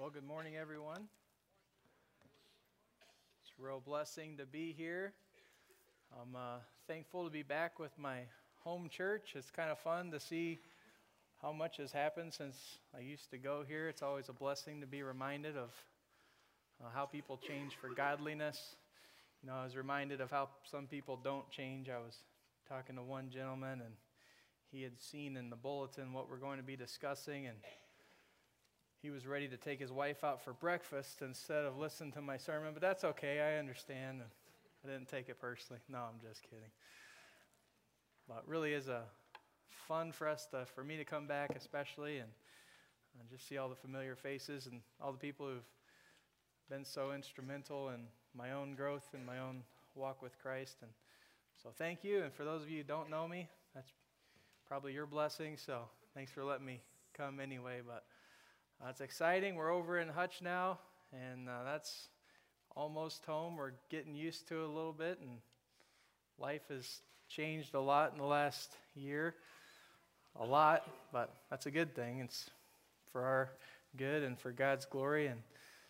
Well, good morning, everyone. It's a real blessing to be here. I'm thankful to be back with my home church. It's kind of fun to see how much has happened since I used to go here. It's always a blessing to be reminded of how people change for godliness. You know, I was reminded of how some people don't change. I was talking to one gentleman, and he had seen in the bulletin what we're going to be discussing, and he was ready to take his wife out for breakfast instead of listen to my sermon, but that's okay. I understand. I didn't take it personally. No, I'm just kidding. But it really is a fun for me to come back especially and just see all the familiar faces and all the people who've been so instrumental in my own growth and my own walk with Christ. And so thank you. And for those of you who don't know me, that's probably your blessing. So thanks for letting me come anyway. But it's exciting. We're over in Hutch now, and that's almost home. We're getting used to it a little bit, and life has changed a lot in the last year. A lot, but that's a good thing. It's for our good and for God's glory. And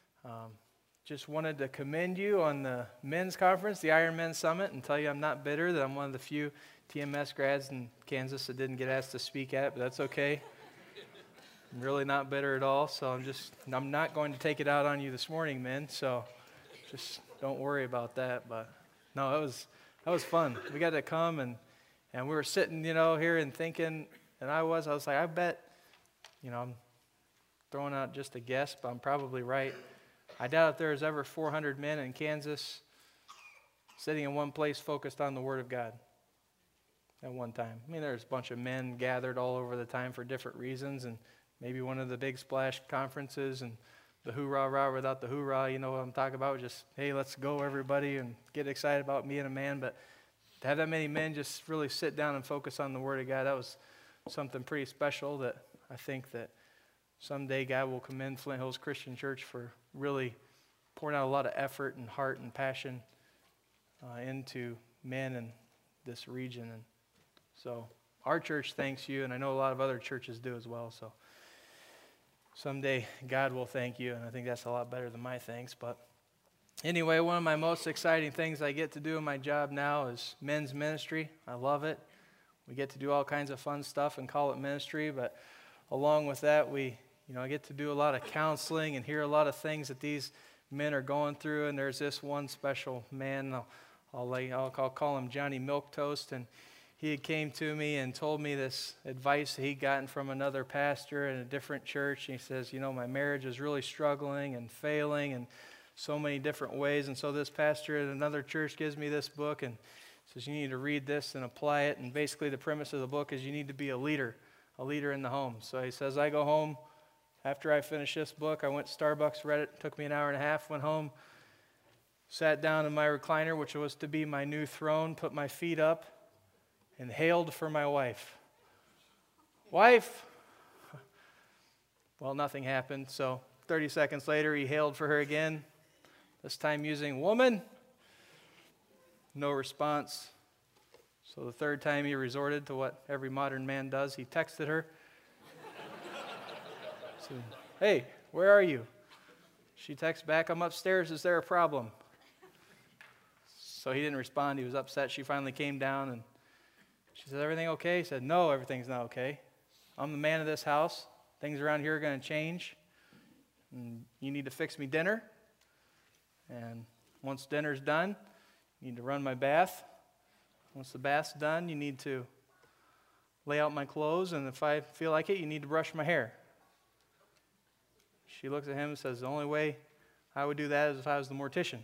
just wanted to commend you on the men's conference, the Iron Men Summit, and tell you I'm not bitter that I'm one of the few TMS grads in Kansas that didn't get asked to speak at it, but that's okay. I'm really not bitter at all, so I'm not going to take it out on you this morning, men, so just don't worry about that. But no, that was fun. We got to come, and we were sitting, here and thinking, and I was like, I bet, I'm throwing out just a guess, but I'm probably right. I doubt if there's ever 400 men in Kansas sitting in one place focused on the Word of God at one time. I mean, there's a bunch of men gathered all over the time for different reasons, and maybe one of the big splash conferences and the hoorah-rah without the hoorah, you know what I'm talking about, just, hey, let's go everybody and get excited about being a man. But to have that many men just really sit down and focus on the Word of God, that was something pretty special that I think that someday God will commend Flint Hills Christian Church for really pouring out a lot of effort and heart and passion into men in this region. And so our church thanks you, and I know a lot of other churches do as well, so someday God will thank you, and I think that's a lot better than my thanks. But anyway, one of my most exciting things I get to do in my job now is men's ministry. I love it. We get to do all kinds of fun stuff and call it ministry, but along with that, I get to do a lot of counseling and hear a lot of things that these men are going through. And there's this one special man, I'll call him Johnny Milquetoast, and he had came to me and told me this advice that he'd gotten from another pastor in a different church. And he says, my marriage is really struggling and failing in so many different ways. And so this pastor at another church gives me this book and says, you need to read this and apply it. And basically the premise of the book is you need to be a leader in the home. So he says, I go home. After I finished this book, I went to Starbucks, read it, took me an hour and a half, went home, sat down in my recliner, which was to be my new throne, put my feet up, and hailed for my wife. Wife! Well, nothing happened, so 30 seconds later, he hailed for her again, this time using woman. No response. So the third time he resorted to what every modern man does. He texted her. Said, hey, where are you? She texts back, I'm upstairs. Is there a problem? So he didn't respond. He was upset. She finally came down and she said, everything okay? He said, no, everything's not okay. I'm the man of this house. Things around here are going to change. And you need to fix me dinner. And once dinner's done, you need to run my bath. Once the bath's done, you need to lay out my clothes. And if I feel like it, you need to brush my hair. She looks at him and says, the only way I would do that is if I was the mortician.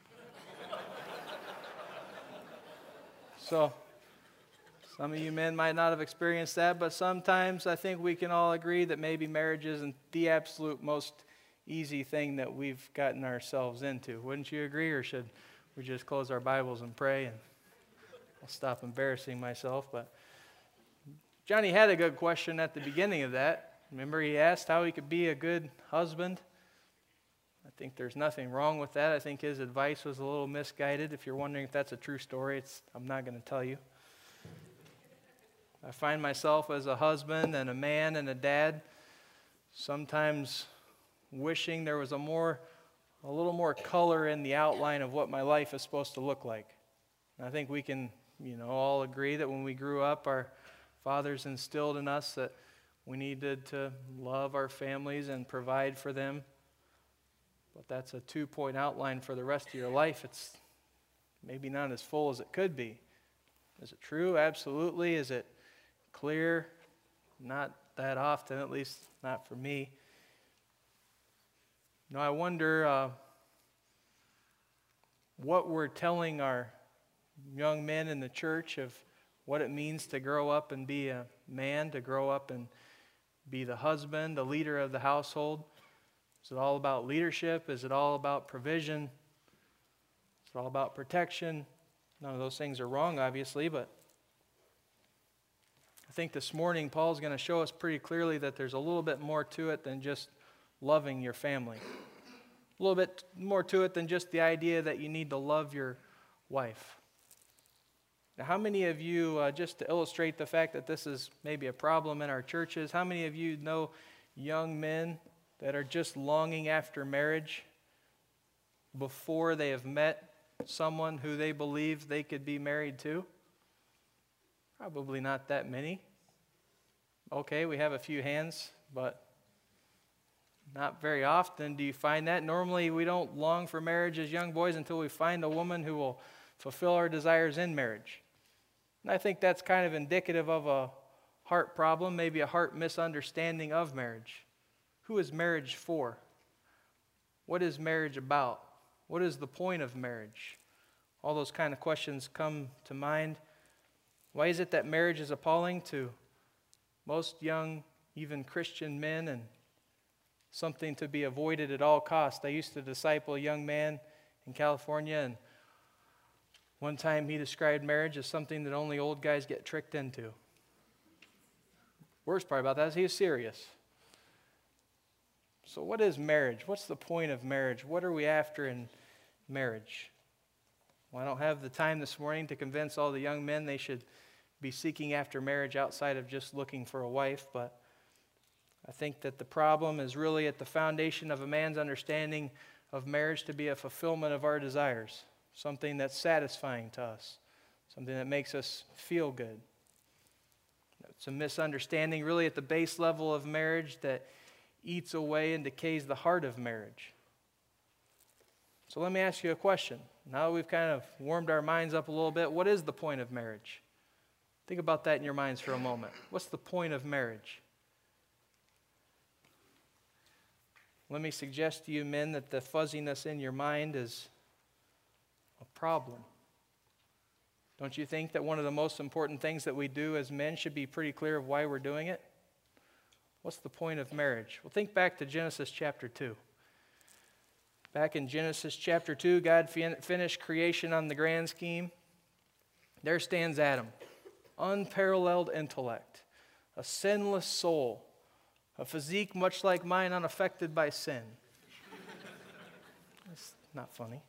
So some of you men might not have experienced that, but sometimes I think we can all agree that maybe marriage isn't the absolute most easy thing that we've gotten ourselves into. Wouldn't you agree, or should we just close our Bibles and pray and I'll stop embarrassing myself? But Johnny had a good question at the beginning of that. Remember, he asked how he could be a good husband. I think there's nothing wrong with that. I think his advice was a little misguided. If you're wondering if that's a true story, I'm not going to tell you. I find myself as a husband and a man and a dad sometimes wishing there was a little more color in the outline of what my life is supposed to look like. And I think we can, all agree that when we grew up, our fathers instilled in us that we needed to love our families and provide for them. But that's a 2-point outline for the rest of your life. It's maybe not as full as it could be. Is it true? Absolutely. Is it clear? Not that often, at least not for me. I wonder what we're telling our young men in the church of what it means to grow up and be a man, to grow up and be the husband, the leader of the household. Is it all about leadership? Is it all about provision? Is it all about protection? None of those things are wrong, obviously, but I think this morning Paul's going to show us pretty clearly that there's a little bit more to it than just loving your family. A little bit more to it than just the idea that you need to love your wife. Now, how many of you, just to illustrate the fact that this is maybe a problem in our churches, how many of you know young men that are just longing after marriage before they have met someone who they believe they could be married to? Probably not that many. Okay, we have a few hands, but not very often do you find that. Normally, we don't long for marriage as young boys until we find a woman who will fulfill our desires in marriage. And I think that's kind of indicative of a heart problem, maybe a heart misunderstanding of marriage. Who is marriage for? What is marriage about? What is the point of marriage? All those kind of questions come to mind. Why is it that marriage is appalling to most young, even Christian men, and something to be avoided at all costs? I used to disciple a young man in California, and one time he described marriage as something that only old guys get tricked into. Worst part about that is he was serious. So what is marriage? What's the point of marriage? What are we after in marriage? Well, I don't have the time this morning to convince all the young men they should be seeking after marriage outside of just looking for a wife, but I think that the problem is really at the foundation of a man's understanding of marriage to be a fulfillment of our desires, something that's satisfying to us, something that makes us feel good. It's a misunderstanding really at the base level of marriage that eats away and decays the heart of marriage. So let me ask you a question. Now that we've kind of warmed our minds up a little bit, what is the point of marriage? Think about that in your minds for a moment. What's the point of marriage? Let me suggest to you, men, that the fuzziness in your mind is a problem. Don't you think that one of the most important things that we do as men should be pretty clear of why we're doing it? What's the point of marriage? Well, think back to Genesis chapter 2. Back in Genesis chapter 2, God finished creation on the grand scheme. There stands Adam, unparalleled intellect, a sinless soul, a physique much like mine, unaffected by sin. That's not funny.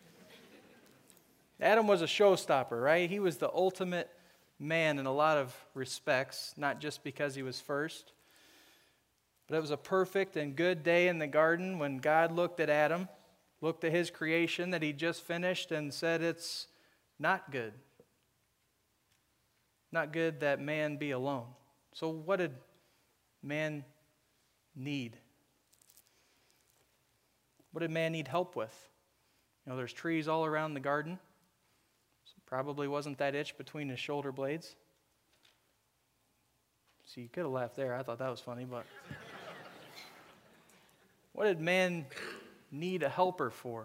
Adam was a showstopper, right? He was the ultimate man in a lot of respects, not just because he was first. But it was a perfect and good day in the garden when God looked at Adam, looked at his creation that he just finished and said, it's not good. Not good that man be alone. So what did man need? What did man need help with? There's trees all around the garden. So probably wasn't that itch between his shoulder blades. See, you could have laughed there. I thought that was funny, but what did man need a helper for?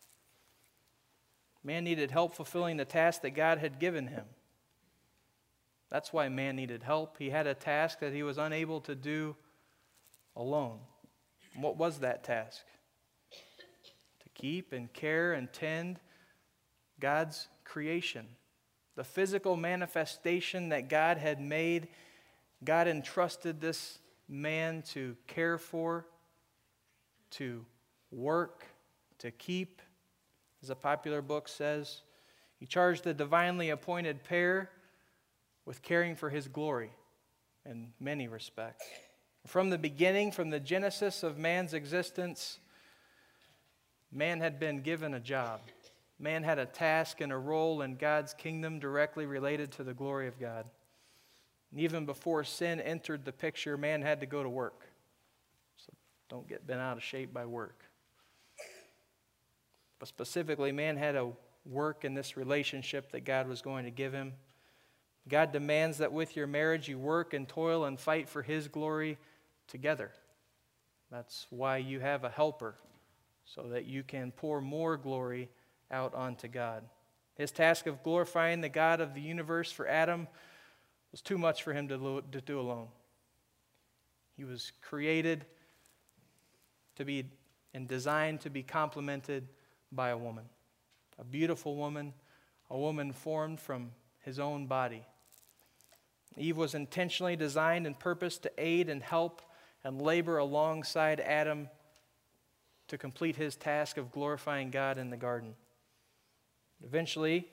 Man needed help fulfilling the task that God had given him. That's why man needed help. He had a task that he was unable to do alone. And what was that task? To keep and care and tend God's creation. The physical manifestation that God had made, God entrusted this man to care for, to work, to keep, as a popular book says. He charged the divinely appointed pair with caring for his glory in many respects. From the beginning, from the genesis of man's existence, man had been given a job. Man had a task and a role in God's kingdom directly related to the glory of God. And even before sin entered the picture, man had to go to work. So don't get bent out of shape by work. But specifically, man had to work in this relationship that God was going to give him. God demands that with your marriage you work and toil and fight for His glory together. That's why you have a helper, so that you can pour more glory out onto God. His task of glorifying the God of the universe for Adam was too much for him to do alone. He was created to be and designed to be complemented by a woman, a beautiful woman, a woman formed from his own body. Eve was intentionally designed and purposed to aid and help and labor alongside Adam to complete his task of glorifying God in the garden. Eventually,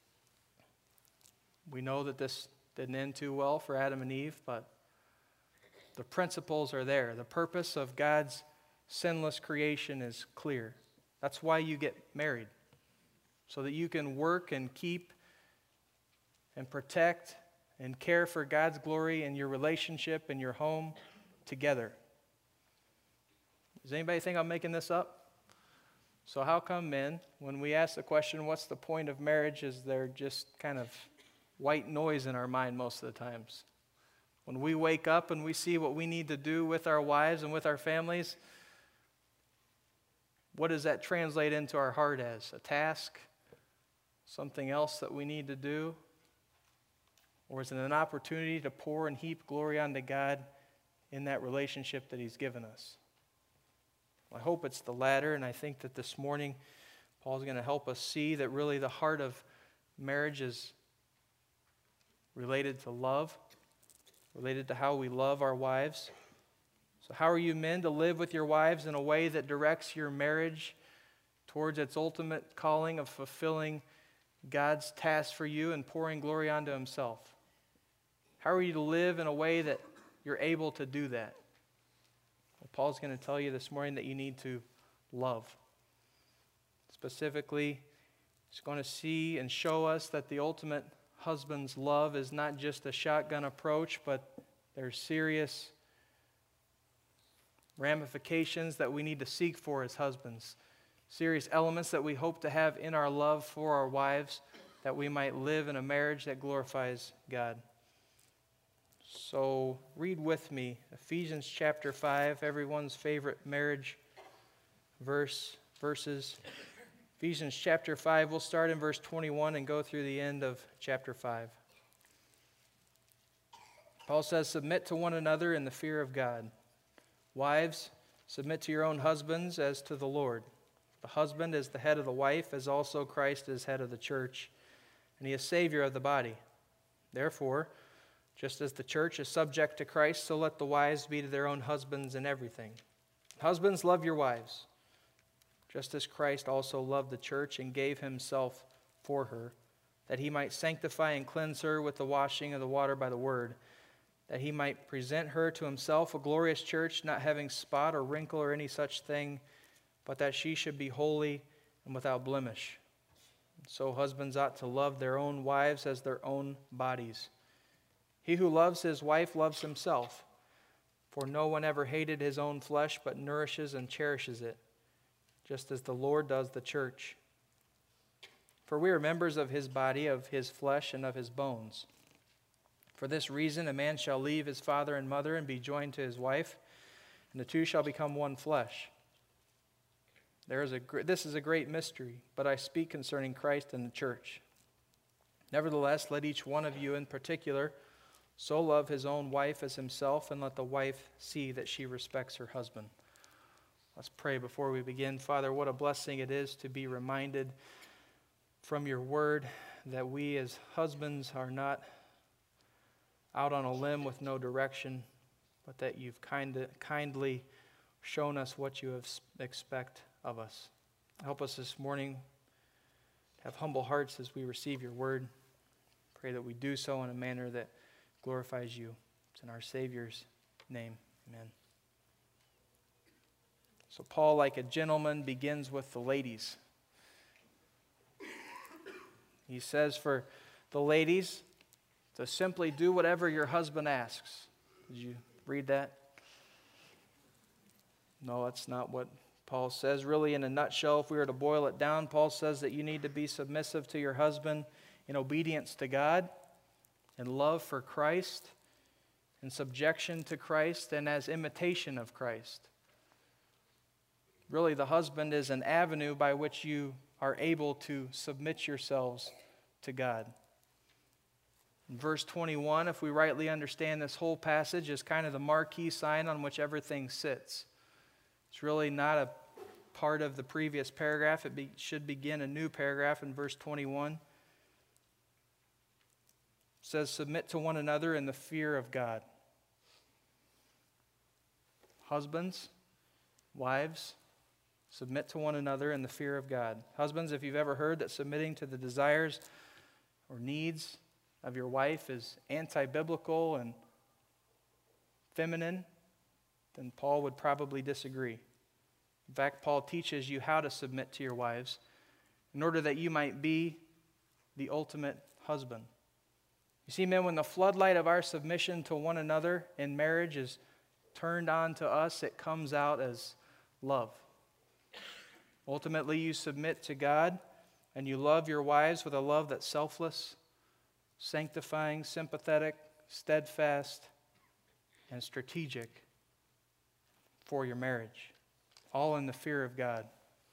we know that this didn't end too well for Adam and Eve, but the principles are there. The purpose of God's sinless creation is clear. That's why you get married, so that you can work and keep and protect and care for God's glory in your relationship and your home together. Does anybody think I'm making this up? So how come men, when we ask the question, what's the point of marriage, is there just kind of white noise in our mind most of the times? When we wake up and we see what we need to do with our wives and with our families, what does that translate into our heart as? A task? Something else that we need to do? Or is it an opportunity to pour and heap glory onto God in that relationship that He's given us? I hope it's the latter, and I think that this morning Paul's going to help us see that really the heart of marriage is related to love, related to how we love our wives. So how are you men to live with your wives in a way that directs your marriage towards its ultimate calling of fulfilling God's task for you and pouring glory onto Himself? How are you to live in a way that you're able to do that? Well, Paul's going to tell you this morning that you need to love. Specifically, he's going to see and show us that the ultimate husband's love is not just a shotgun approach, but there's serious ramifications that we need to seek for as husbands. Serious elements that we hope to have in our love for our wives, that we might live in a marriage that glorifies God. So read with me Ephesians chapter 5, everyone's favorite marriage verses. Ephesians chapter 5, we'll start in verse 21 and go through the end of chapter 5. Paul says, "Submit to one another in the fear of God. Wives, submit to your own husbands as to the Lord. The husband is the head of the wife, as also Christ is head of the church, and He is Savior of the body. Therefore, just as the church is subject to Christ, so let the wives be to their own husbands in everything. Husbands, love your wives, just as Christ also loved the church and gave Himself for her, that He might sanctify and cleanse her with the washing of the water by the word, that He might present her to Himself a glorious church, not having spot or wrinkle or any such thing, but that she should be holy and without blemish. So husbands ought to love their own wives as their own bodies. He who loves his wife loves himself, for no one ever hated his own flesh, but nourishes and cherishes it, just as the Lord does the church. For we are members of His body, of His flesh, and of His bones. For this reason, a man shall leave his father and mother and be joined to his wife, and the two shall become one flesh. This is a great mystery, but I speak concerning Christ and the church. Nevertheless, let each one of you in particular so love his own wife as himself, and let the wife see that she respects her husband." Let's pray before we begin. Father, what a blessing it is to be reminded from your word that we as husbands are not out on a limb with no direction, but that you've kindly shown us what you expect of us. Help us this morning to have humble hearts as we receive your word. Pray that we do so in a manner that glorifies you. It's in our Savior's name. Amen. So Paul, like a gentleman, begins with the ladies. He says for the ladies to simply do whatever your husband asks. Did you read that? No, that's not what Paul says. Really, in a nutshell, if we were to boil it down, Paul says that you need to be submissive to your husband in obedience to God, in love for Christ, in subjection to Christ, and as imitation of Christ. Really, the husband is an avenue by which you are able to submit yourselves to God. In verse 21, if we rightly understand this whole passage, is kind of the marquee sign on which everything sits. It's really not a part of the previous paragraph. It should begin a new paragraph in verse 21. It says, submit to one another in the fear of God. Husbands, wives, submit to one another in the fear of God. Husbands, if you've ever heard that submitting to the desires or needs of your wife is anti-biblical and feminine, then Paul would probably disagree. In fact, Paul teaches you how to submit to your wives in order that you might be the ultimate husband. You see, men, when the floodlight of our submission to one another in marriage is turned on to us, it comes out as love. Ultimately, you submit to God and you love your wives with a love that's selfless, sanctifying, sympathetic, steadfast, and strategic for your marriage, all in the fear of God.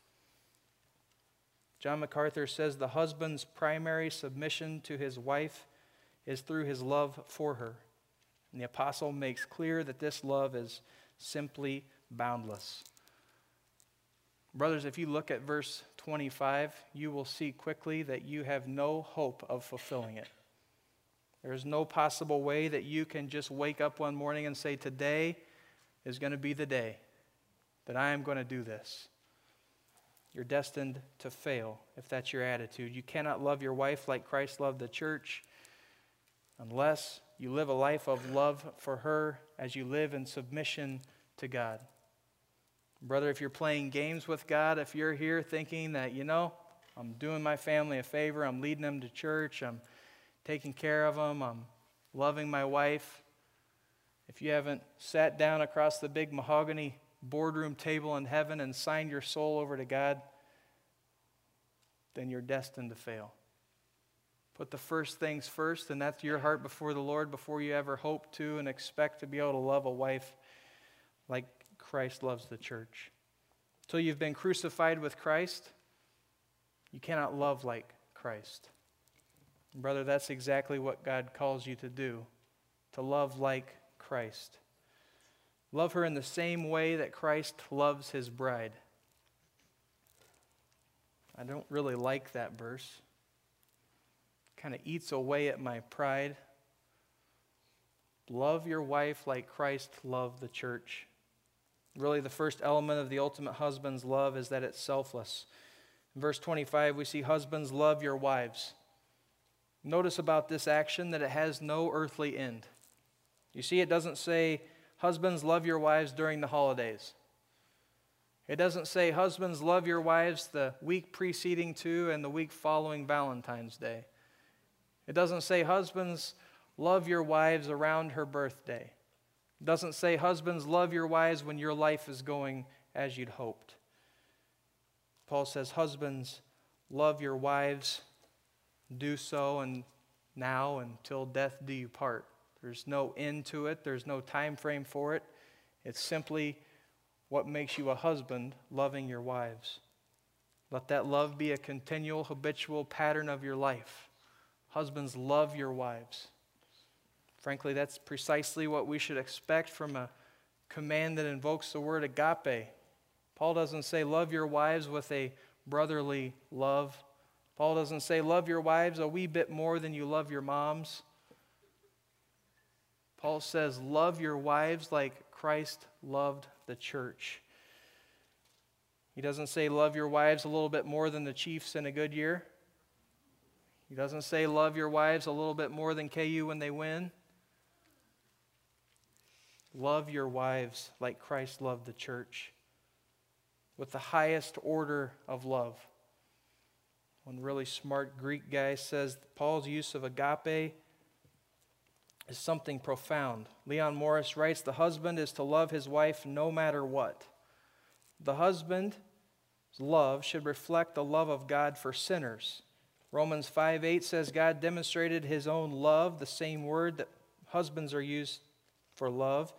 John MacArthur says the husband's primary submission to his wife is through his love for her. And the apostle makes clear that this love is simply boundless. Brothers, if you look at verse 25, you will see quickly that you have no hope of fulfilling it. There is no possible way that you can just wake up one morning and say, today is going to be the day that I am going to do this. You're destined to fail if that's your attitude. You cannot love your wife like Christ loved the church unless you live a life of love for her as you live in submission to God. Brother, if you're playing games with God, if you're here thinking that, I'm doing my family a favor, I'm leading them to church, I'm taking care of them, I'm loving my wife. If you haven't sat down across the big mahogany boardroom table in heaven and signed your soul over to God, then you're destined to fail. Put the first things first, and that's your heart before the Lord before you ever hope to and expect to be able to love a wife like Christ loves the church. Until you've been crucified with Christ, you cannot love like Christ. Brother, that's exactly what God calls you to do, to love like Christ. Love her in the same way that Christ loves his bride. I don't really like that verse. Kind of eats away at my pride. Love your wife like Christ loved the church. Really, the first element of the ultimate husband's love is that it's selfless. In verse 25, we see husbands, love your wives. Notice about this action that it has no earthly end. You see, it doesn't say, husbands, love your wives during the holidays. It doesn't say, husbands, love your wives the week preceding to and the week following Valentine's Day. It doesn't say, husbands, love your wives around her birthday. It doesn't say, husbands, love your wives when your life is going as you'd hoped. Paul says, husbands, love your wives, do so and now until death do you part. There's no end to it. There's no time frame for it. It's simply what makes you a husband, loving your wives. Let that love be a continual, habitual pattern of your life. Husbands, love your wives. Frankly, that's precisely what we should expect from a command that invokes the word agape. Paul doesn't say love your wives with a brotherly love. Paul doesn't say love your wives a wee bit more than you love your moms. Paul says love your wives like Christ loved the church. He doesn't say love your wives a little bit more than the Chiefs in a good year. He doesn't say love your wives a little bit more than KU when they win. love your wives like Christ loved the church, with the highest order of love. One really smart Greek guy says Paul's use of agape is something profound. Leon Morris writes, the husband is to love his wife no matter what. The husband's love should reflect the love of God for sinners. Romans 5:8 says God demonstrated his own love, the same word that husbands are used for love.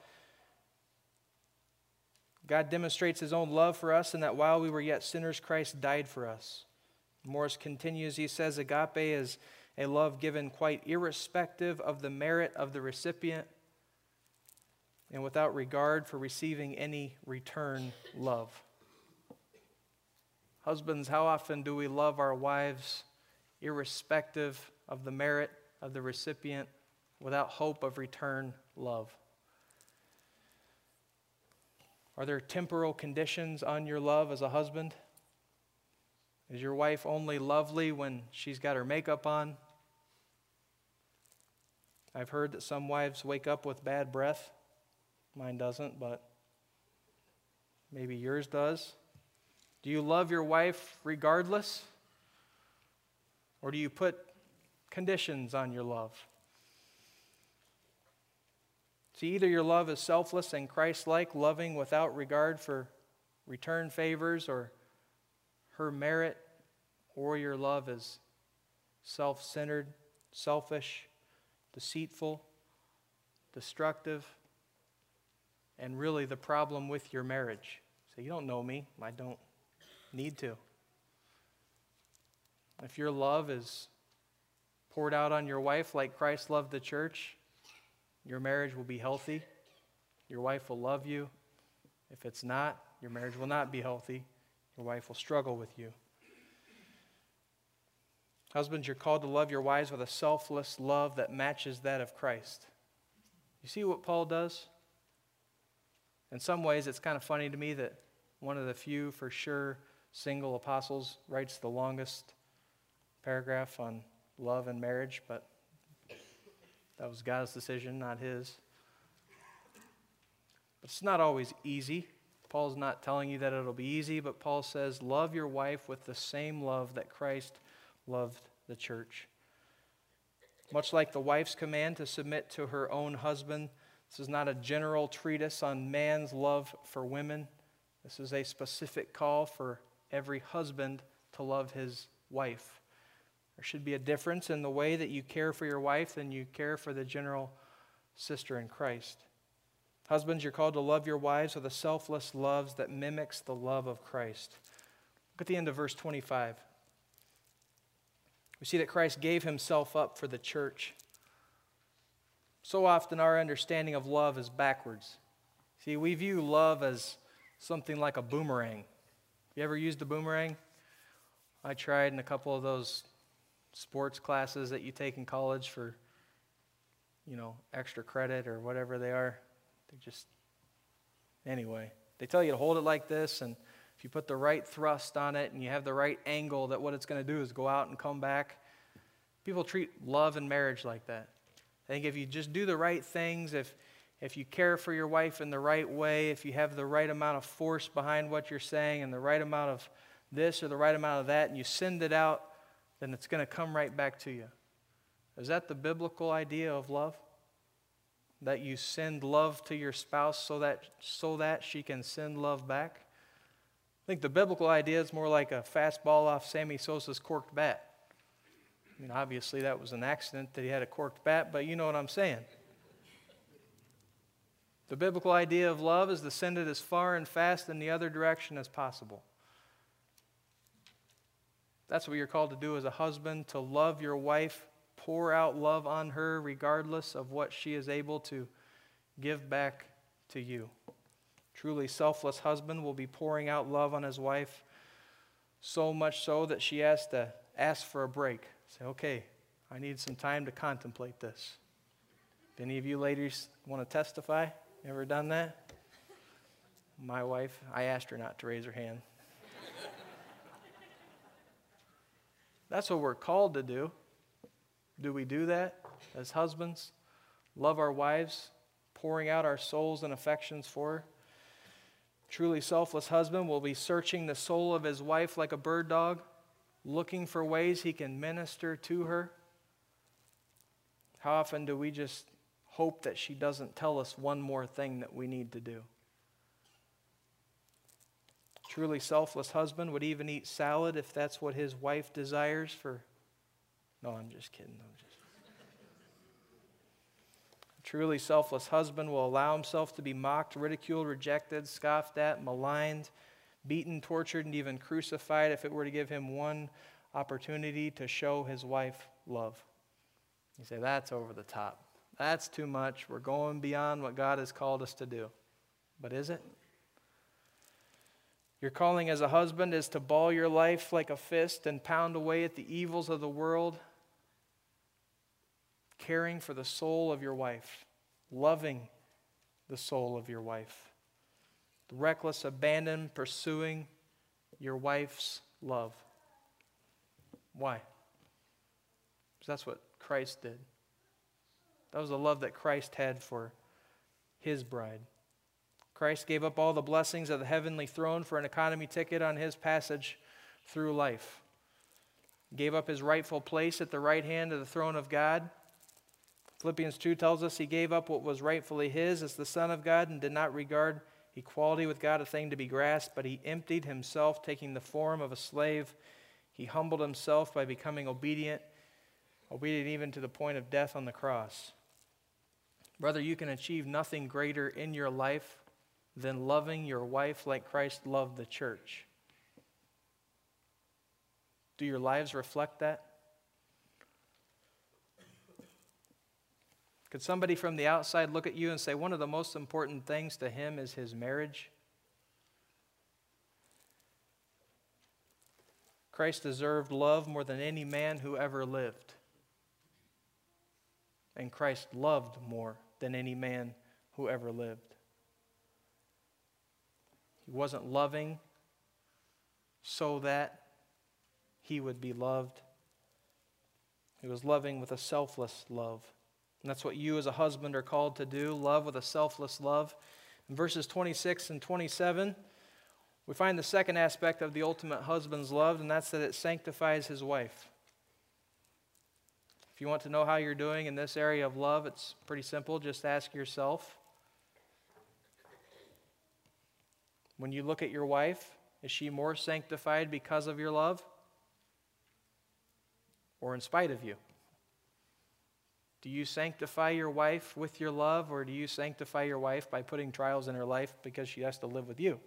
God demonstrates his own love for us in that while we were yet sinners, Christ died for us. Morris continues, he says, agape is a love given quite irrespective of the merit of the recipient and without regard for receiving any return love. Husbands, how often do we love our wives irrespective of the merit of the recipient without hope of return love? Are there temporal conditions on your love as a husband? Is your wife only lovely when she's got her makeup on? I've heard that some wives wake up with bad breath. Mine doesn't, but maybe yours does. Do you love your wife regardless? Or do you put conditions on your love? See, either your love is selfless and Christ-like, loving without regard for return favors or her merit, or your love is self-centered, selfish, deceitful, destructive, and really the problem with your marriage. So you don't know me. I don't need to. If your love is poured out on your wife like Christ loved the church, your marriage will be healthy. Your wife will love you. If it's not, your marriage will not be healthy. Your wife will struggle with you. Husbands, you're called to love your wives with a selfless love that matches that of Christ. You see what Paul does? In some ways, it's kind of funny to me that one of the few, for sure, single apostles writes the longest paragraph on love and marriage, but that was God's decision, not his. But it's not always easy. Paul's not telling you that it'll be easy, but Paul says, love your wife with the same love that Christ loved the church. Much like the wife's command to submit to her own husband, this is not a general treatise on man's love for women. This is a specific call for every husband to love his wife. There should be a difference in the way that you care for your wife than you care for the general sister in Christ. Husbands, you're called to love your wives with a selfless love that mimics the love of Christ. Look at the end of verse 25. We see that Christ gave himself up for the church. So often our understanding of love is backwards. See, we view love as something like a boomerang. You ever used a boomerang? I tried in a couple of those sports classes that you take in college for, extra credit or whatever they are. Anyway, they tell you to hold it like this, and if you put the right thrust on it and you have the right angle, that what it's going to do is go out and come back. People treat love and marriage like that. I think if you just do the right things, if you care for your wife in the right way, if you have the right amount of force behind what you're saying and the right amount of this or the right amount of that, and you send it out, then it's going to come right back to you. Is that the biblical idea of love? That you send love to your spouse so that she can send love back? I think the biblical idea is more like a fastball off Sammy Sosa's corked bat. Obviously that was an accident that he had a corked bat, but you know what I'm saying. The biblical idea of love is to send it as far and fast in the other direction as possible. That's what you're called to do as a husband, to love your wife, pour out love on her regardless of what she is able to give back to you. Truly selfless husband will be pouring out love on his wife, so much so that she has to ask for a break. Say, okay, I need some time to contemplate this. If any of you ladies want to testify, ever done that? My wife, I asked her not to raise her hand. That's what we're called to do. Do we do that as husbands? Love our wives, pouring out our souls and affections for. Truly selfless husband will be searching the soul of his wife like a bird dog, looking for ways he can minister to her. How often do we just hope that she doesn't tell us one more thing that we need to do? Truly selfless husband would even eat salad if that's what his wife desires for. No, I'm just kidding. A truly selfless husband will allow himself to be mocked, ridiculed, rejected, scoffed at, maligned, beaten, tortured, and even crucified if it were to give him one opportunity to show his wife love. You say, that's over the top. That's too much. We're going beyond what God has called us to do. But is it? Your calling as a husband is to ball your life like a fist and pound away at the evils of the world, caring for the soul of your wife, loving the soul of your wife, reckless abandon pursuing your wife's love. Why? Because that's what Christ did. That was the love that Christ had for his bride. Christ gave up all the blessings of the heavenly throne for an economy ticket on his passage through life. He gave up his rightful place at the right hand of the throne of God. Philippians 2 tells us he gave up what was rightfully his as the Son of God and did not regard equality with God a thing to be grasped, but he emptied himself, taking the form of a slave. He humbled himself by becoming obedient even to the point of death on the cross. Brother, you can achieve nothing greater in your life than loving your wife like Christ loved the church. Do your lives reflect that? Could somebody from the outside look at you and say one of the most important things to him is his marriage? Christ deserved love more than any man who ever lived. And Christ loved more than any man who ever lived. He wasn't loving so that he would be loved. He was loving with a selfless love. And that's what you as a husband are called to do, love with a selfless love. In verses 26 and 27, we find the second aspect of the ultimate husband's love, and that's that it sanctifies his wife. If you want to know how you're doing in this area of love, it's pretty simple. Just ask yourself, when you look at your wife, is she more sanctified because of your love or in spite of you? Do you sanctify your wife with your love, or do you sanctify your wife by putting trials in her life because she has to live with you?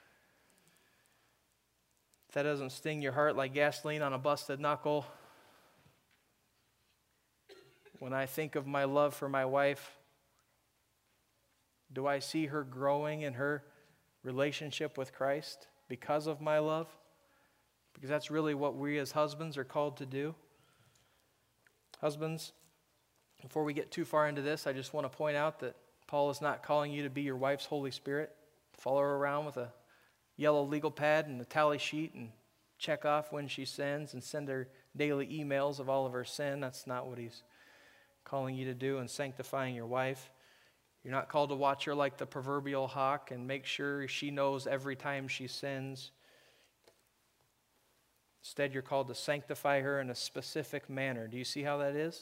If that doesn't sting your heart like gasoline on a busted knuckle, when I think of my love for my wife, do I see her growing in her relationship with Christ because of my love? Because that's really what we as husbands are called to do. Husbands, before we get too far into this, I just want to point out that Paul is not calling you to be your wife's Holy Spirit, follow her around with a yellow legal pad and a tally sheet and check off when she sins and send her daily emails of all of her sin. That's not what he's calling you to do in sanctifying your wife. You're not called to watch her like the proverbial hawk and make sure she knows every time she sins. Instead, you're called to sanctify her in a specific manner. Do you see how that is?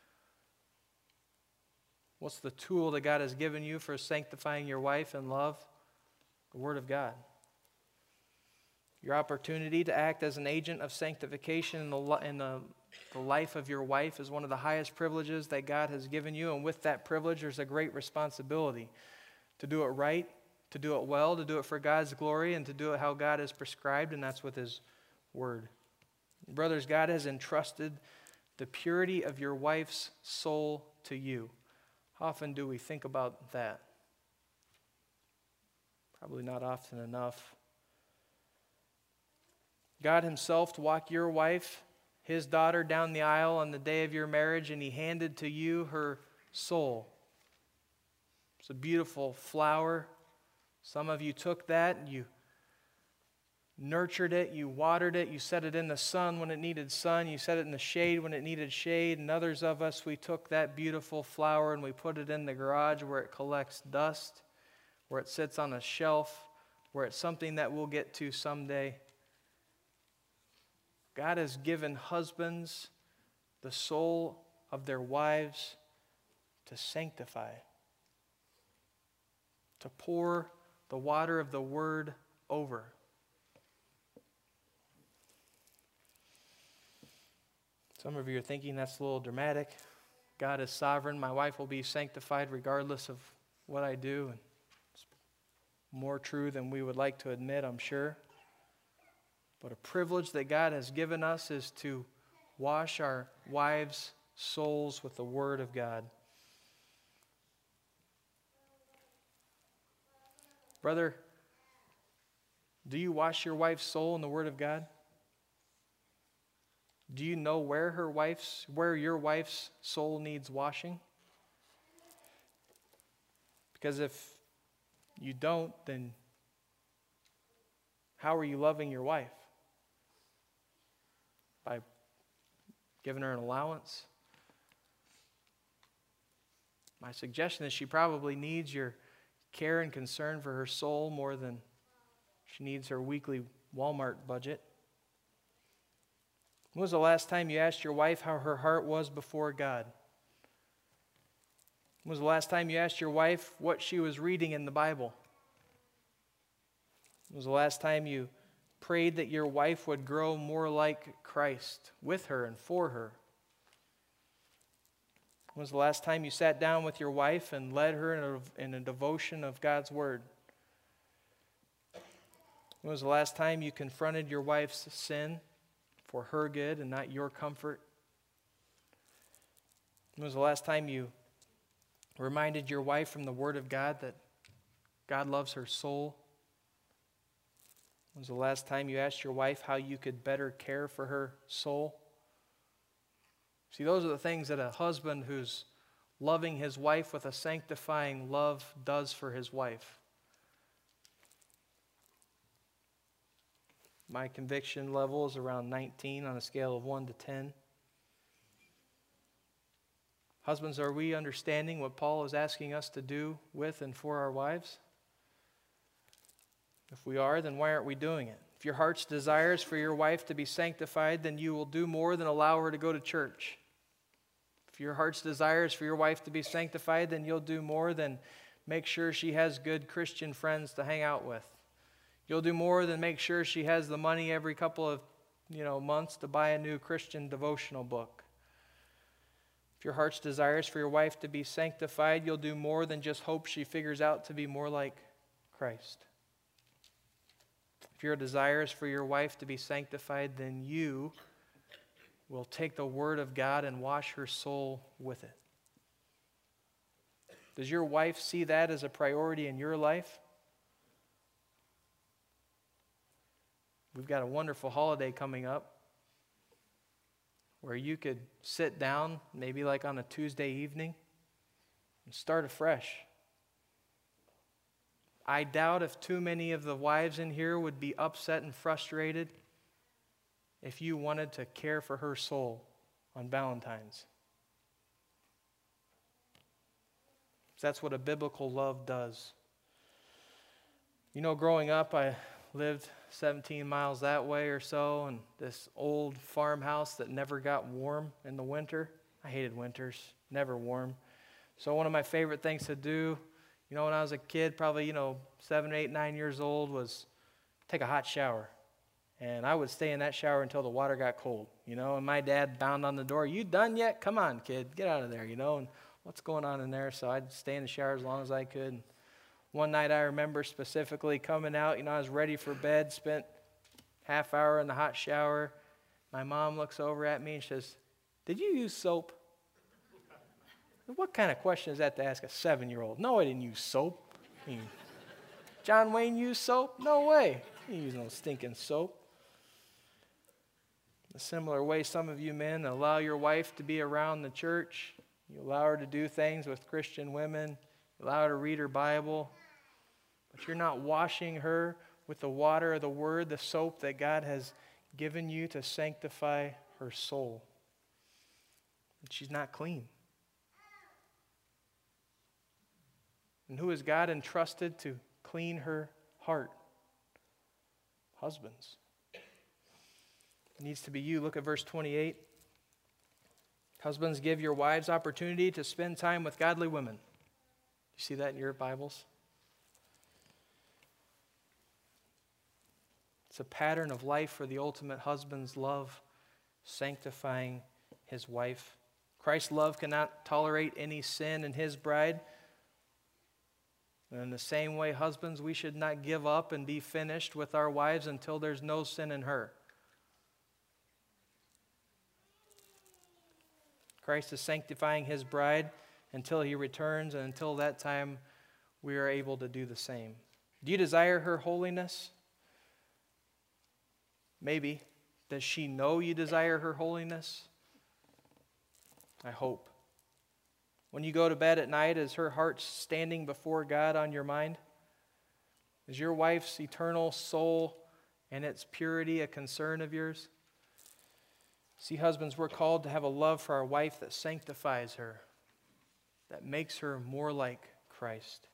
What's the tool that God has given you for sanctifying your wife in love? The Word of God. Your opportunity to act as an agent of sanctification in the life of your wife is one of the highest privileges that God has given you, and with that privilege there's a great responsibility to do it right, to do it well, to do it for God's glory, and to do it how God has prescribed, and that's with His Word. Brothers, God has entrusted the purity of your wife's soul to you. How often do we think about that? Probably not often enough. God Himself walked your wife, His daughter, down the aisle on the day of your marriage, and He handed to you her soul. It's a beautiful flower. Some of you took that and you nurtured it, you watered it, you set it in the sun when it needed sun, you set it in the shade when it needed shade, and others of us, we took that beautiful flower and we put it in the garage where it collects dust, where it sits on a shelf, where it's something that we'll get to someday. God has given husbands the soul of their wives to sanctify, to pour the water of the Word over. Some of you are thinking that's a little dramatic. God is sovereign. My wife will be sanctified regardless of what I do. And it's more true than we would like to admit, I'm sure. But a privilege that God has given us is to wash our wives' souls with the Word of God. Brother, do you wash your wife's soul in the Word of God? Do you know where your wife's soul needs washing? Because if you don't, then how are you loving your wife? By giving her an allowance? My suggestion is she probably needs your care and concern for her soul more than she needs her weekly Walmart budget. When was the last time you asked your wife how her heart was before God? When was the last time you asked your wife what she was reading in the Bible? When was the last time you prayed that your wife would grow more like Christ with her and for her? When was the last time you sat down with your wife and led her in a devotion of God's Word? When was the last time you confronted your wife's sin for her good and not your comfort? When was the last time you reminded your wife from the Word of God that God loves her soul? When was the last time you asked your wife how you could better care for her soul? See, those are the things that a husband who's loving his wife with a sanctifying love does for his wife. My conviction level is around 19 on a scale of 1 to 10. Husbands, are we understanding what Paul is asking us to do with and for our wives? If we are, then why aren't we doing it? If your heart's desire is for your wife to be sanctified, then you will do more than allow her to go to church. If your heart's desire is for your wife to be sanctified, then you'll do more than make sure she has good Christian friends to hang out with. You'll do more than make sure she has the money every couple of months to buy a new Christian devotional book. If your heart's desire is for your wife to be sanctified, you'll do more than just hope she figures out to be more like Christ. If your desire is for your wife to be sanctified, then you will take the Word of God and wash her soul with it. Does your wife see that as a priority in your life? We've got a wonderful holiday coming up where you could sit down, maybe like on a Tuesday evening, and start afresh. I doubt if too many of the wives in here would be upset and frustrated if you wanted to care for her soul on Valentine's. That's what a biblical love does. Growing up, I lived 17 miles that way or so in this old farmhouse that never got warm in the winter. I hated winters, never warm. So one of my favorite things to do, when I was a kid, probably, 7, 8, 9 years old, was take a hot shower. And I would stay in that shower until the water got cold, and my dad bound on the door, "You done yet? Come on, kid, get out of there, and what's going on in there?" So I'd stay in the shower as long as I could. And one night I remember specifically coming out, I was ready for bed, spent half hour in the hot shower. My mom looks over at me and says, "Did you use soap?" What kind of question is that to ask a 7-year-old? No, I didn't use soap. John Wayne used soap? No way. He didn't use no stinking soap. In a similar way, some of you men allow your wife to be around the church. You allow her to do things with Christian women. You allow her to read her Bible. But you're not washing her with the water of the Word, the soap that God has given you to sanctify her soul. And she's not clean. And who has God entrusted to clean her heart? Husbands. It needs to be you. Look at verse 28. Husbands, give your wives opportunity to spend time with godly women. You see that in your Bibles? It's a pattern of life for the ultimate husband's love, sanctifying his wife. Christ's love cannot tolerate any sin in his bride. And in the same way, husbands, we should not give up and be finished with our wives until there's no sin in her. Christ is sanctifying his bride until he returns, and until that time, we are able to do the same. Do you desire her holiness? Maybe. Does she know you desire her holiness? I hope. When you go to bed at night, is her heart standing before God on your mind? Is your wife's eternal soul and its purity a concern of yours? See, husbands, we're called to have a love for our wife that sanctifies her, that makes her more like Christ.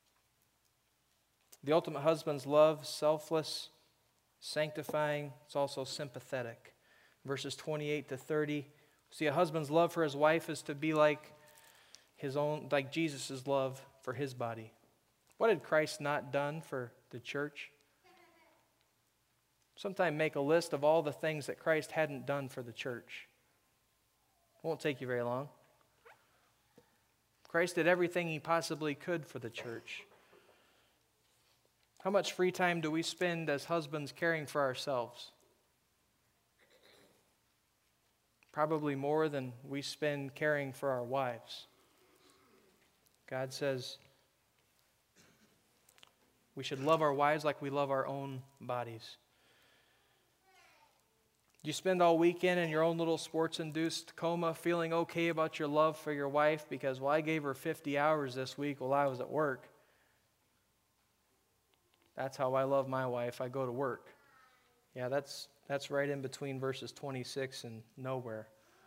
The ultimate husband's love, selfless, sanctifying, it's also sympathetic. Verses 28 to 30. See, a husband's love for his wife is to be like Jesus' love for his body. What had Christ not done for the church? Sometime make a list of all the things that Christ hadn't done for the church. It won't take you very long. Christ did everything he possibly could for the church. How much free time do we spend as husbands caring for ourselves? Probably more than we spend caring for our wives. God says we should love our wives like we love our own bodies. Do you spend all weekend in your own little sports-induced coma feeling okay about your love for your wife because, well, I gave her 50 hours this week while I was at work. That's how I love my wife. I go to work. Yeah, that's right in between verses 26 and nowhere.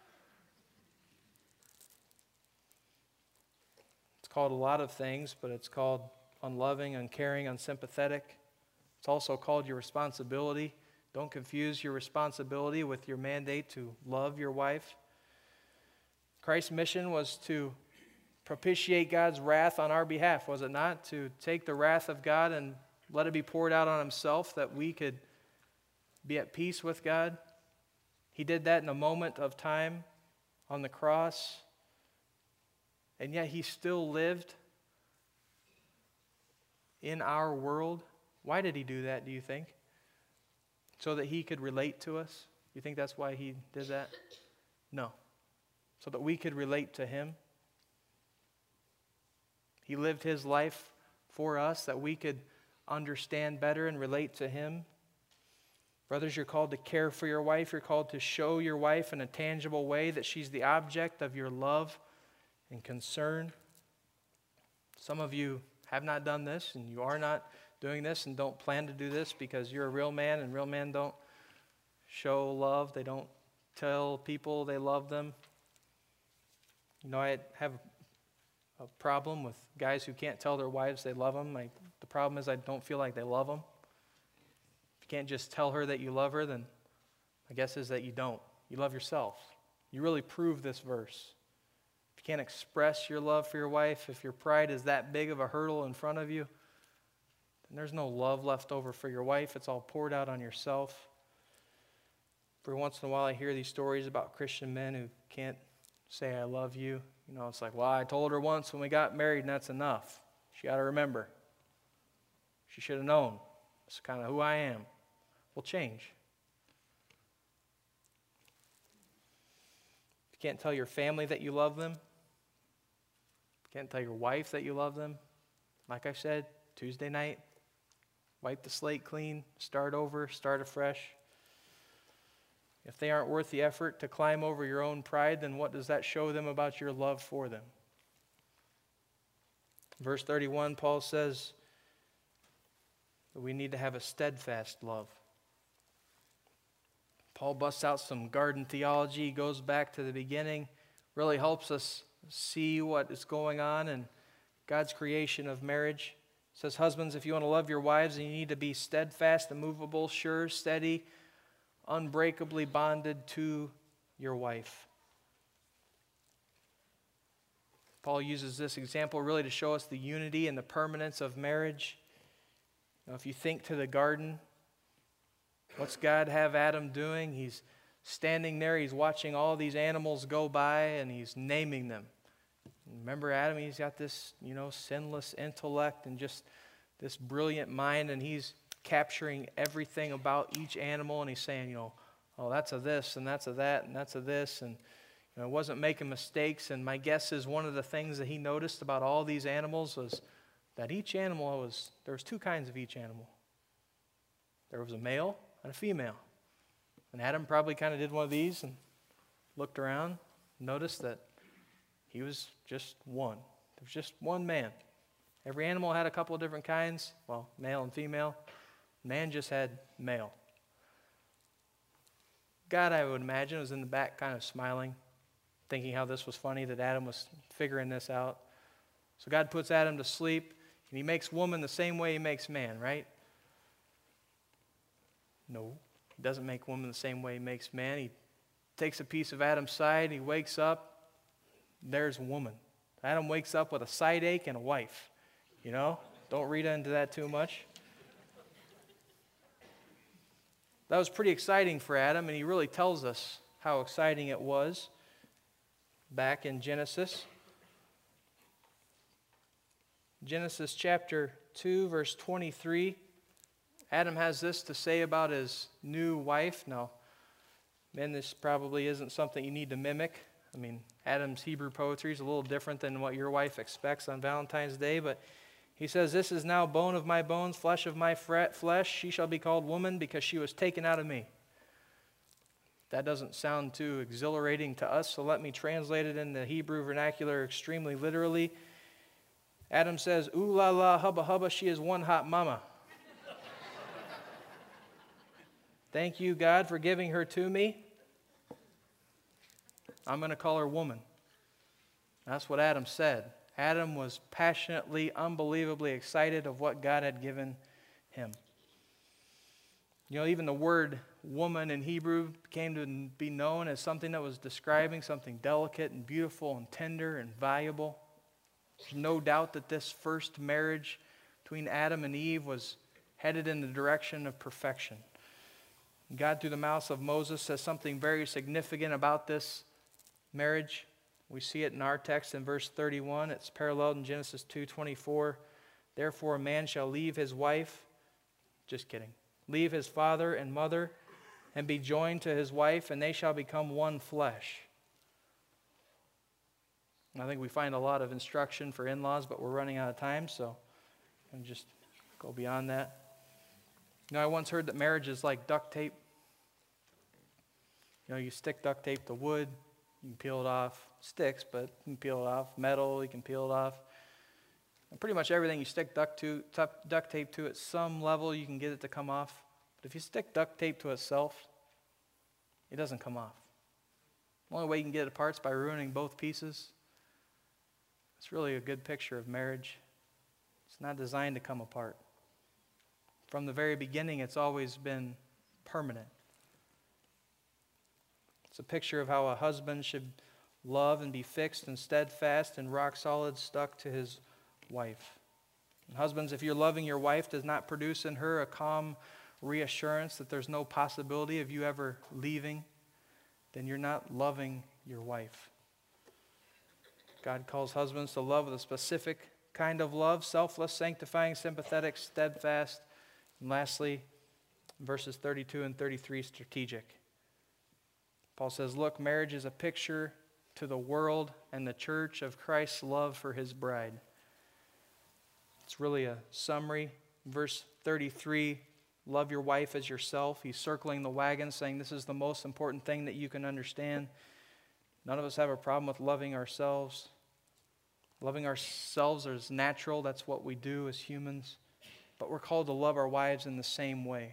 It's called a lot of things, but it's called unloving, uncaring, unsympathetic. It's also called your responsibility. Don't confuse your responsibility with your mandate to love your wife. Christ's mission was to propitiate God's wrath on our behalf, was it not? To take the wrath of God and let it be poured out on himself that we could be at peace with God. He did that in a moment of time on the cross, and yet he still lived in our world. Why did he do that, do you think? So that he could relate to us? You think that's why he did that? No. So that we could relate to him. He lived his life for us that we could understand better and relate to him. Brothers, you're called to care for your wife. You're called to show your wife in a tangible way that she's the object of your love and concern. Some of you have not done this, and you are not doing this and don't plan to do this because you're a real man, and real men don't show love. They don't tell people they love them. You know, I have a problem with guys who can't tell their wives they love them. The problem is I don't feel like they love them. If you can't just tell her that you love her, then I guess is that you don't. You love yourself. You really prove this verse. If you can't express your love for your wife, if your pride is that big of a hurdle in front of you, then there's no love left over for your wife. It's all poured out on yourself. Every once in a while I hear these stories about Christian men who can't say I love you. You know, it's like, well, I told her once when we got married and that's enough. She got to remember. She should have known. It's kind of who I am. We'll change. If you can't tell your family that you love them, if you can't tell your wife that you love them, like I said, Tuesday night, wipe the slate clean, start over, start afresh. If they aren't worth the effort to climb over your own pride, then what does that show them about your love for them? Verse 31, Paul says, that we need to have a steadfast love. Paul busts out some garden theology, goes back to the beginning, really helps us see what is going on in God's creation of marriage. It says, husbands, if you want to love your wives, you need to be steadfast, immovable, sure, steady, unbreakably bonded to your wife. Paul uses this example really to show us the unity and the permanence of marriage. Now, if you think to the garden, what's God have Adam doing? He's standing there, he's watching all these animals go by, and he's naming them. Remember Adam, he's got this, sinless intellect and just this brilliant mind, and he's capturing everything about each animal, and he's saying, oh, that's a this, and that's a that, and that's a this, and wasn't making mistakes. And my guess is one of the things that he noticed about all these animals was that each animal there was two kinds of each animal. There was a male and a female. And Adam probably kind of did one of these and looked around, noticed that he was just one. There was just one man. Every animal had a couple of different kinds, male and female. Man just had male. God, I would imagine, was in the back kind of smiling, thinking how this was funny that Adam was figuring this out. So God puts Adam to sleep, and he makes woman the same way he makes man, right? No, he doesn't make woman the same way he makes man. He takes a piece of Adam's side, he wakes up, there's woman. Adam wakes up with a side ache and a wife. Don't read into that too much. That was pretty exciting for Adam, and he really tells us how exciting it was back in Genesis. Genesis chapter 2, verse 23. Adam has this to say about his new wife. Now, men, this probably isn't something you need to mimic. Adam's Hebrew poetry is a little different than what your wife expects on Valentine's Day, but he says, this is now bone of my bones, flesh of my flesh. She shall be called woman because she was taken out of me. That doesn't sound too exhilarating to us, so let me translate it in the Hebrew vernacular extremely literally. Adam says, ooh la la, hubba hubba, she is one hot mama. Thank you, God, for giving her to me. I'm going to call her woman. That's what Adam said. Adam was passionately, unbelievably excited of what God had given him. Even the word woman in Hebrew came to be known as something that was describing something delicate and beautiful and tender and valuable. There's no doubt that this first marriage between Adam and Eve was headed in the direction of perfection. God, through the mouth of Moses, says something very significant about this marriage. We see it in our text in verse 31. It's paralleled in Genesis 2:24. Therefore a man shall leave his wife, leave his father and mother, and be joined to his wife, and they shall become one flesh. And I think we find a lot of instruction for in-laws, but we're running out of time, so I'm going to just go beyond that. I once heard that marriage is like duct tape. You stick duct tape to wood, you can peel it off. Sticks, but you can peel it off. Metal, you can peel it off. And pretty much everything you stick duct tape to at some level, you can get it to come off. But if you stick duct tape to itself, it doesn't come off. The only way you can get it apart is by ruining both pieces. It's really a good picture of marriage. It's not designed to come apart. From the very beginning, it's always been permanent. It's a picture of how a husband should love and be fixed and steadfast and rock solid stuck to his wife. And husbands, if you're loving your wife does not produce in her a calm reassurance that there's no possibility of you ever leaving, then you're not loving your wife. God calls husbands to love with a specific kind of love, selfless, sanctifying, sympathetic, steadfast, and lastly, verses 32 and 33, strategic. Paul says, look, marriage is a picture to the world and the church of Christ's love for his bride. It's really a summary. Verse 33, love your wife as yourself. He's circling the wagon, saying this is the most important thing that you can understand. None of us have a problem with loving ourselves. Loving ourselves is natural. That's what we do as humans. but we're called to love our wives in the same way.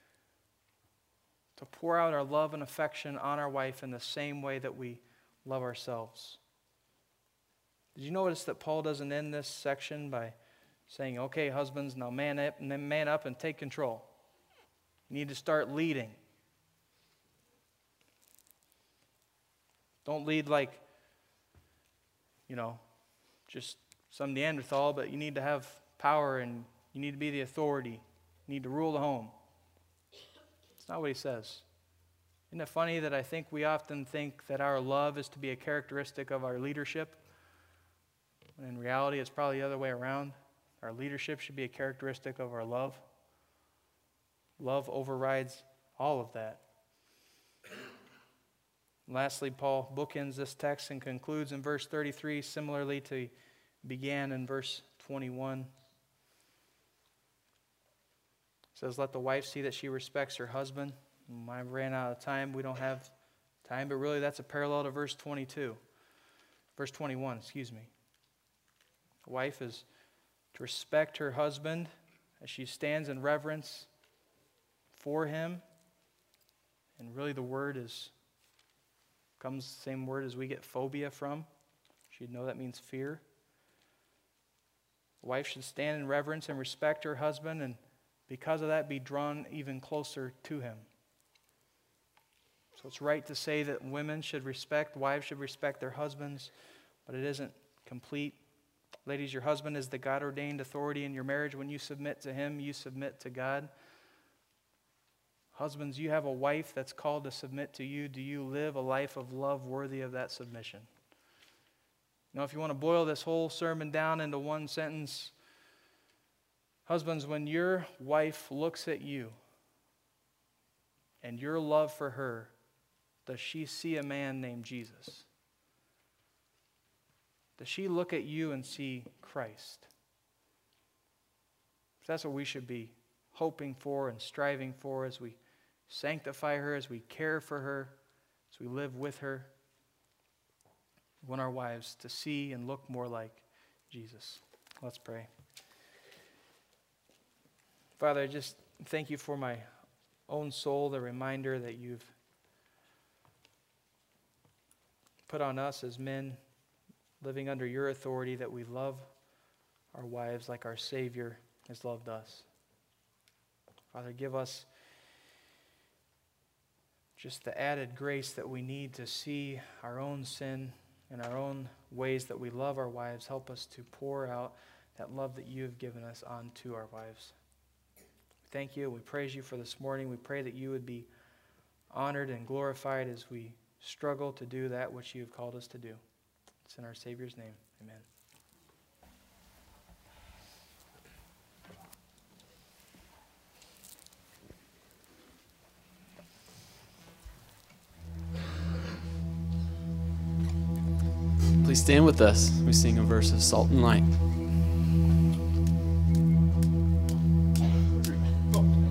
To pour out our love and affection on our wife in the same way that we love ourselves. Did you notice that Paul doesn't end this section by saying, okay, husbands, now man up and take control. You need to start leading. Don't lead like, just some Neanderthal, but you need to have power and you need to be the authority. You need to rule the home. That's not what he says. Isn't it funny that I think we often think that our love is to be a characteristic of our leadership? When in reality, it's probably the other way around. Our leadership should be a characteristic of our love. Love overrides all of that. Lastly, Paul bookends this text and concludes in verse 33, similarly to began in verse 21. It says, let the wife see that she respects her husband. I ran out of time. We don't have time, but really that's a parallel to verse 22. Verse 21, excuse me. The wife is to respect her husband as she stands in reverence for him. And really the word comes the same word as we get phobia from. She'd know that means fear. The wife should stand in reverence and respect her husband, and because of that, be drawn even closer to him. So it's right to say that wives should respect their husbands, but it isn't complete. Ladies, your husband is the God-ordained authority in your marriage. When you submit to him, you submit to God. Husbands, you have a wife that's called to submit to you. Do you live a life of love worthy of that submission? If you want to boil this whole sermon down into one sentence, husbands, when your wife looks at you and your love for her, does she see a man named Jesus? Does she look at you and see Christ? That's what we should be hoping for and striving for as we sanctify her, as we care for her, as we live with her. We want our wives to see and look more like Jesus. Let's pray. Father, I just thank you for my own soul, the reminder that you've put on us as men living under your authority, that we love our wives like our Savior has loved us. Father, give us just the added grace that we need to see our own sin and our own ways that we love our wives. Help us to pour out that love that you have given us onto our wives. Thank you. We praise you for this morning. We pray that you would be honored and glorified as we struggle to do that which you have called us to do. It's in our Savior's name. Amen. Please stand with us. We sing a verse of Salt and Light.